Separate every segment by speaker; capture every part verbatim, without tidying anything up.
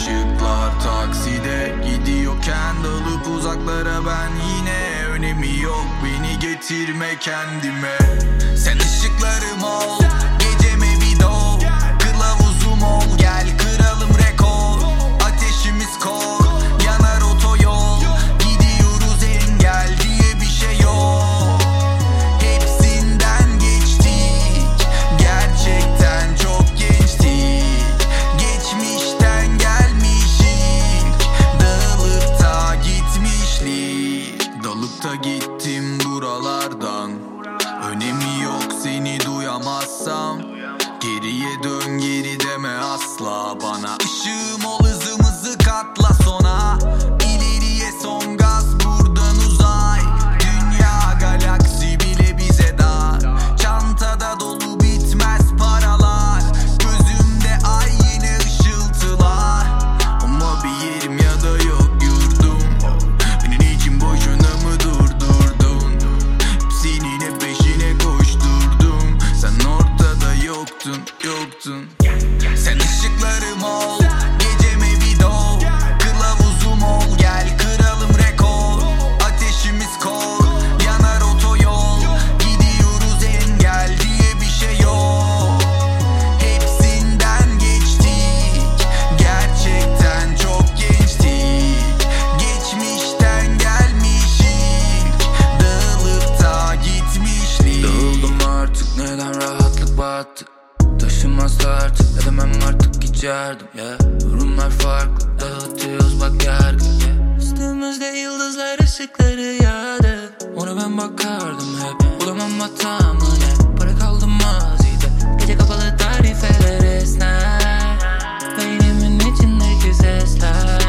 Speaker 1: Işıklar takside gidiyorken dalıp uzaklara ben yine. Önemi yok beni getirme kendime. Sen ışıklarım ol, geceme bir doğ. Kılavuzum ol, gel kıralım rekor. Ateşimiz kor, yanar otoyol. Gidiyoruz engel diye bir şey yok. Hepsinden geçtik, gerçekten çok gençtik. Geçmişten gelmişik, dalıp da gitmişlik. Dalıp da gittim buralardan. Önemi yok seni duyamazsam. Geriye dön geri deme asla bana. Işığım ol, hızımızı katla sona. İleriye son gaz, buradan uzay. Dünya galaksi bile bize dar. Çantada dolu bitmez paralar. Gözümde ay yine ışıltılar. Ama bir yerim ya da yok yurdum. Benim için boşuna mı durdurdun? Senin hep peşine koşturdum. Sen ortada yoktun, yoktun. Sen ışıklarım ol, geceme bir doğ. Kılavuzum ol, gel kıralım rekor. Ateşimiz kor, yanar otoyol. Gidiyoruz engel diye bir şey yok. Hepsinden geçtik, gerçekten çok gençtik. Geçmişten gelmişik, dağılıp da gitmişlik.
Speaker 2: Dağıldım artık, neden rahatlık battı. Taşımaz artık, edemem artık hiç yardım yeah. Durumlar farklı, dağıtıyoruz bak yargı yeah. Üstümüzde yıldızlar ışıkları yağdı. Ona ben bakardım hep, bulamam hatamı ne. Para kaldı mazide, gece kapalı tarifeler esner. Beynimin içindeki sesler.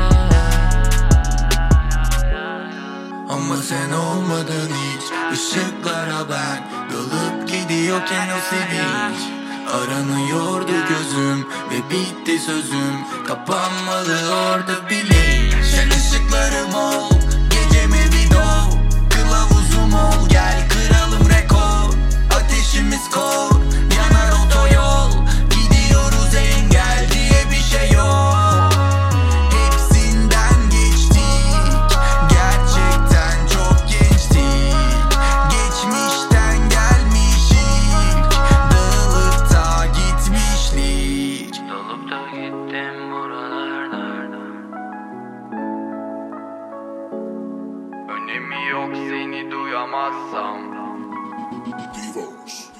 Speaker 1: Ama sen olmadın hiç. Işıklara ben dalıp gidiyorken o sevinç. Aranıyordu gözüm ve bitti sözüm. Kapanmalı orada bile. Sen ışıklarım ol, geceme bir doğ. Kılavuzum ol, gel kıralım rekor. Ateşimiz kor, yanar otoyol. Gidiyoruz engel diye bir şey yok. Hepsinden geçtik, gerçekten çok gençtik. Geçmişten gelmişik, dalıp da gitmişlik.
Speaker 2: Dalıp da gittim buralardan.
Speaker 1: Önemi yok seni duyamazsam.
Speaker 3: Divos.